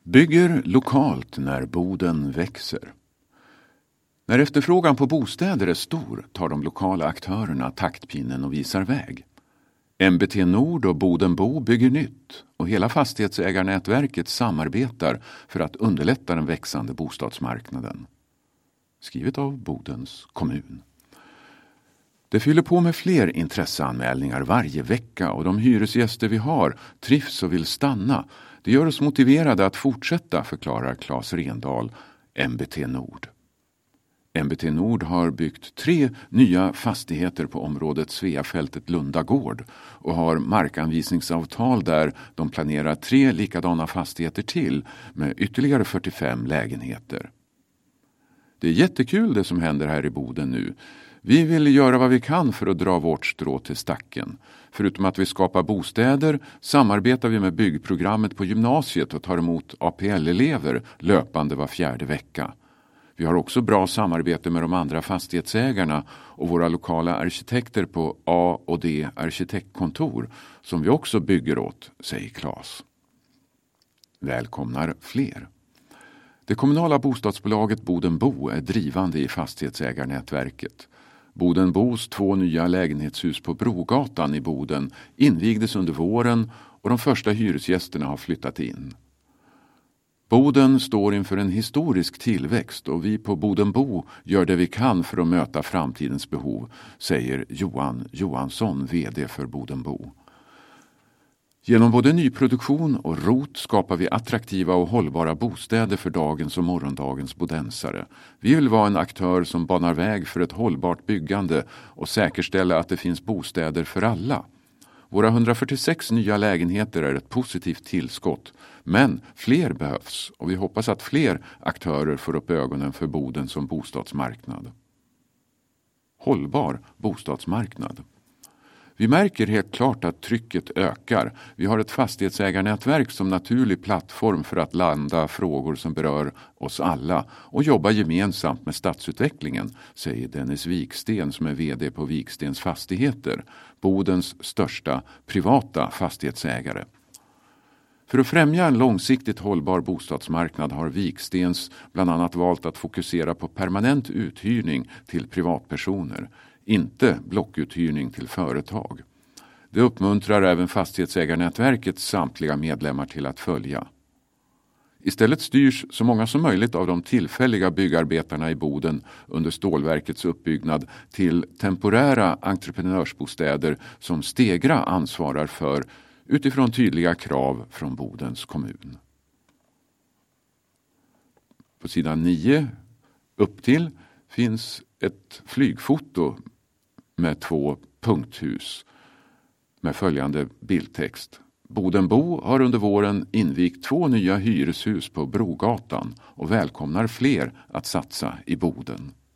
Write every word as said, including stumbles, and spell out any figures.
Bygger lokalt när Boden växer. När efterfrågan på bostäder är stor tar de lokala aktörerna taktpinnen och visar väg. M B T Nord och Bodenbo bygger nytt och hela fastighetsägarnätverket samarbetar för att underlätta den växande bostadsmarknaden. Skrivet av Bodens kommun. Det fyller på med fler intresseanmälningar varje vecka och de hyresgäster vi har trivs och vill stanna. Det gör oss motiverade att fortsätta, förklarar Claes Rendahl, M B T Nord. M B T Nord har byggt tre nya fastigheter på området Sveafältet Lundagård och har markanvisningsavtal där de planerar tre likadana fastigheter till med ytterligare fyrtiofem lägenheter. Det är jättekul det som händer här i Boden nu. Vi vill göra vad vi kan för att dra vårt strå till stacken. Förutom att vi skapar bostäder samarbetar vi med byggprogrammet på gymnasiet och tar emot A P L-elever löpande var fjärde vecka. Vi har också bra samarbete med de andra fastighetsägarna och våra lokala arkitekter på A och D arkitektkontor som vi också bygger åt, säger Claes. Välkomnar fler. Det kommunala bostadsbolaget Bodenbo är drivande i fastighetsägarnätverket. Bodenbos två nya lägenhetshus på Brogatan i Boden invigdes under våren och de första hyresgästerna har flyttat in. Boden står inför en historisk tillväxt och vi på Bodenbo gör det vi kan för att möta framtidens behov, säger Johan Johansson, vd för Bodenbo. Genom både nyproduktion och R O T skapar vi attraktiva och hållbara bostäder för dagens och morgondagens bodensare. Vi vill vara en aktör som banar väg för ett hållbart byggande och säkerställa att det finns bostäder för alla. Våra hundrafyrtiosex nya lägenheter är ett positivt tillskott, men fler behövs och vi hoppas att fler aktörer får upp ögonen för Boden som bostadsmarknad. Hållbar bostadsmarknad. Vi märker helt klart att trycket ökar. Vi har ett fastighetsägarnätverk som naturlig plattform för att landa frågor som berör oss alla och jobba gemensamt med stadsutvecklingen, säger Dennis Viksten som är vd på Vikstens Fastigheter, Bodens största privata fastighetsägare. För att främja en långsiktigt hållbar bostadsmarknad har Vikstens bland annat valt att fokusera på permanent uthyrning till privatpersoner, inte blockuthyrning till företag. Det uppmuntrar även fastighetsägarnätverkets samtliga medlemmar till att följa. Istället styrs så många som möjligt av de tillfälliga byggarbetarna i Boden under stålverkets uppbyggnad till temporära entreprenörsbostäder som Stegra ansvarar för utifrån tydliga krav från Bodens kommun. På sidan nio upp till finns ett flygfoto med två punkthus med följande bildtext. Bodenbo har under våren invigt två nya hyreshus på Brogatan och välkomnar fler att satsa i Boden.